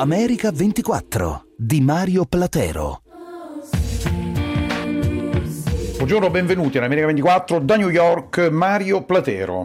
America 24 di Mario Platero. Buongiorno, benvenuti all'America 24 da New York, Mario Platero.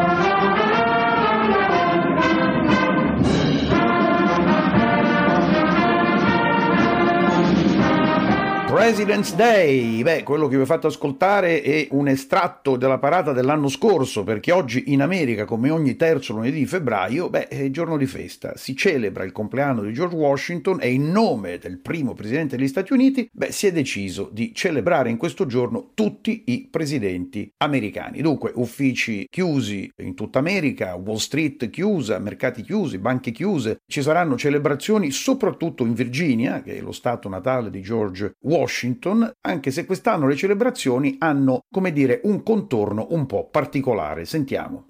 President's Day, quello che vi ho fatto ascoltare è un estratto della parata dell'anno scorso, perché oggi in America, come ogni terzo lunedì di febbraio, è giorno di festa. Si celebra il compleanno di George Washington e in nome del primo presidente degli Stati Uniti, si è deciso di celebrare in questo giorno tutti i presidenti americani. Dunque, uffici chiusi in tutta America, Wall Street chiusa, mercati chiusi, banche chiuse. Ci saranno celebrazioni soprattutto in Virginia, che è lo stato natale di George Washington, anche se quest'anno le celebrazioni hanno, come dire, un contorno un po' particolare. Sentiamo.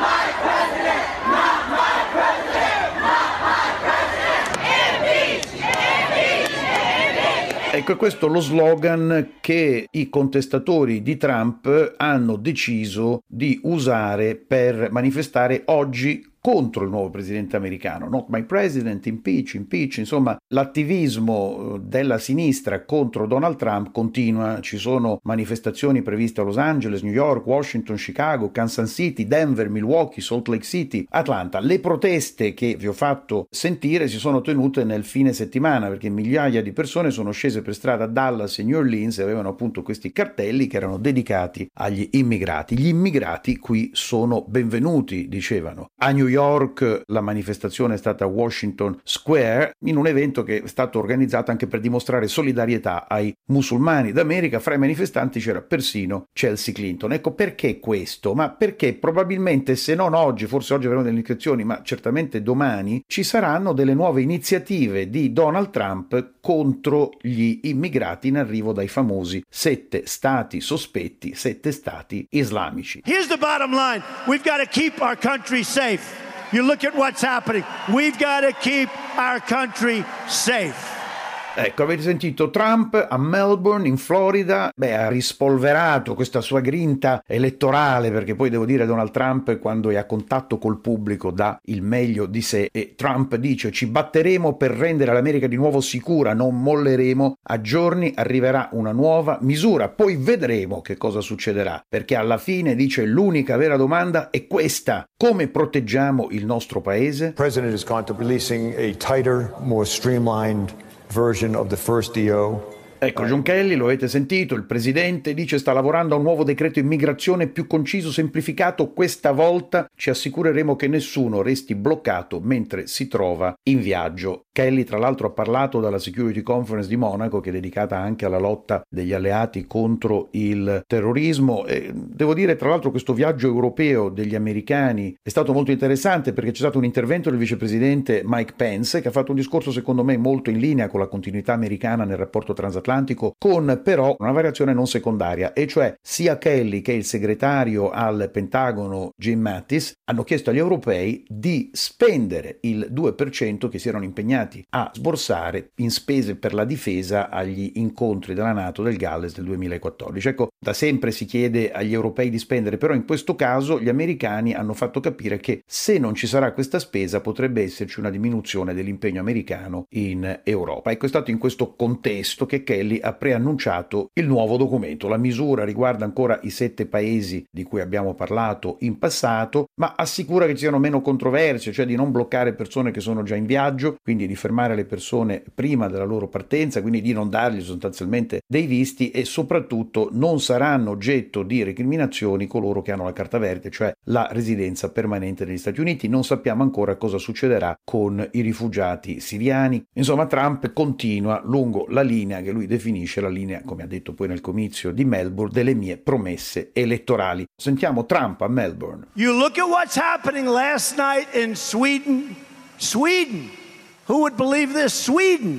Ecco, questo è lo slogan che i contestatori di Trump hanno deciso di usare per manifestare oggi contro il nuovo presidente americano. Not my president, impeach, impeach. Insomma, l'attivismo della sinistra contro Donald Trump continua. Ci sono manifestazioni previste a Los Angeles, New York, Washington, Chicago, Kansas City, Denver, Milwaukee, Salt Lake City, Atlanta. Le proteste che vi ho fatto sentire si sono tenute nel fine settimana, perché migliaia di persone sono scese per strada a Dallas e New Orleans e avevano appunto questi cartelli che erano dedicati agli immigrati. Gli immigrati qui sono benvenuti, dicevano. A New York la manifestazione è stata a Washington Square, in un evento che è stato organizzato anche per dimostrare solidarietà ai musulmani d'America. Fra i manifestanti c'era persino Chelsea Clinton. Ecco, perché questo? Ma perché probabilmente, se non oggi, forse oggi avranno delle indicazioni, ma certamente domani ci saranno delle nuove iniziative di Donald Trump contro gli immigrati in arrivo dai famosi 7 stati sospetti, 7 stati islamici. Here's the bottom line. We've got to keep our country safe. You look at what's happening. We've got to keep our country safe. Ecco, avete sentito Trump a Melbourne, in Florida, ha rispolverato questa sua grinta elettorale, perché poi devo dire Donald Trump, quando è a contatto col pubblico, dà il meglio di sé, e Trump dice: ci batteremo per rendere l'America di nuovo sicura, non molleremo, a giorni arriverà una nuova misura, poi vedremo che cosa succederà, perché alla fine, dice, l'unica vera domanda è questa: come proteggiamo il nostro paese? The President is contemplating a tighter, more streamlined version of the first DO. Ecco, John Kelly, lo avete sentito, il presidente dice sta lavorando a un nuovo decreto immigrazione più conciso, semplificato. Questa volta ci assicureremo che nessuno resti bloccato mentre si trova in viaggio. Kelly, tra l'altro, ha parlato dalla Security Conference di Monaco, che è dedicata anche alla lotta degli alleati contro il terrorismo. E devo dire, tra l'altro, questo viaggio europeo degli americani è stato molto interessante, perché c'è stato un intervento del vicepresidente Mike Pence, che ha fatto un discorso secondo me molto in linea con la continuità americana nel rapporto transatlantico, con però una variazione non secondaria, e cioè sia Kelly che il segretario al Pentagono Jim Mattis hanno chiesto agli europei di spendere il 2% che si erano impegnati a sborsare in spese per la difesa agli incontri della NATO del Galles del 2014. Ecco, da sempre si chiede agli europei di spendere, però in questo caso gli americani hanno fatto capire che se non ci sarà questa spesa potrebbe esserci una diminuzione dell'impegno americano in Europa. Ecco, è stato in questo contesto che Kelly ha preannunciato il nuovo documento. La misura riguarda ancora i 7 paesi di cui abbiamo parlato in passato, ma assicura che ci siano meno controversie, cioè di non bloccare persone che sono già in viaggio, quindi di fermare le persone prima della loro partenza, quindi di non dargli sostanzialmente dei visti, e soprattutto non saranno oggetto di recriminazioni coloro che hanno la carta verde, cioè la residenza permanente negli Stati Uniti. Non sappiamo ancora cosa succederà con i rifugiati siriani. Insomma, Trump continua lungo la linea che lui definisce la linea, come ha detto poi nel comizio di Melbourne, delle mie promesse elettorali. Sentiamo Trump a Melbourne. You look at what's happening last night in Sweden. Sweden. Who would believe this? Sweden.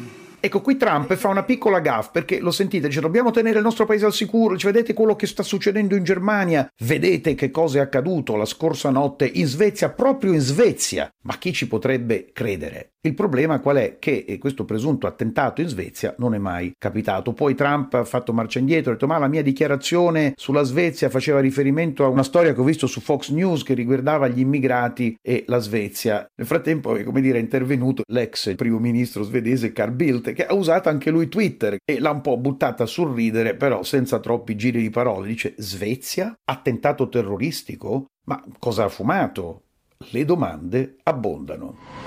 Ecco, qui Trump fa una piccola gaffe, perché lo sentite, dice dobbiamo tenere il nostro paese al sicuro, dice, vedete quello che sta succedendo in Germania, vedete che cosa è accaduto la scorsa notte in Svezia, proprio in Svezia. Ma chi ci potrebbe credere? Il problema qual è? Che questo presunto attentato in Svezia non è mai capitato. Poi Trump ha fatto marcia indietro, ha detto ma la mia dichiarazione sulla Svezia faceva riferimento a una storia che ho visto su Fox News che riguardava gli immigrati e la Svezia. Nel frattempo, come dire, è intervenuto l'ex primo ministro svedese Carl Bildt, che ha usato anche lui Twitter e l'ha un po' buttata sul ridere, però senza troppi giri di parole. Dice Svezia? Attentato terroristico? Ma cosa ha fumato? Le domande abbondano.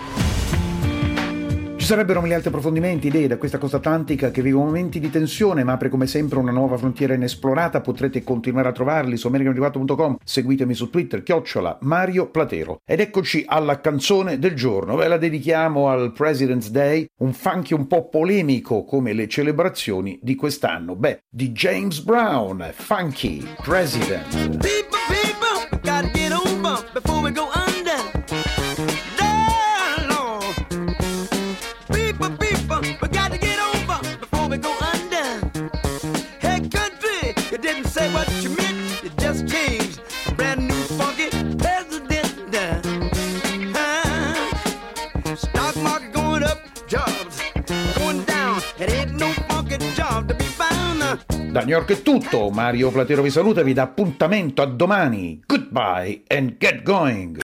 Ci sarebbero mille altri approfondimenti, idee da questa costa atlantica che vive momenti di tensione ma apre come sempre una nuova frontiera inesplorata. Potrete continuare a trovarli su americandivato.com, seguitemi su Twitter, @Mario Platero. Ed eccoci alla canzone del giorno, ve la dedichiamo al President's Day, un funky un po' polemico come le celebrazioni di quest'anno. Di James Brown, Funky President. People, people, gotta get over before we go under. We got to get over before we go under. Hey country, you didn't say what you meant, you just changed a brand new funky president. Stock market going up, jobs going down. It ain't no funky job to be found. Da New York è tutto, Mario Platero vi saluta e vi dà appuntamento a domani. Goodbye and get going.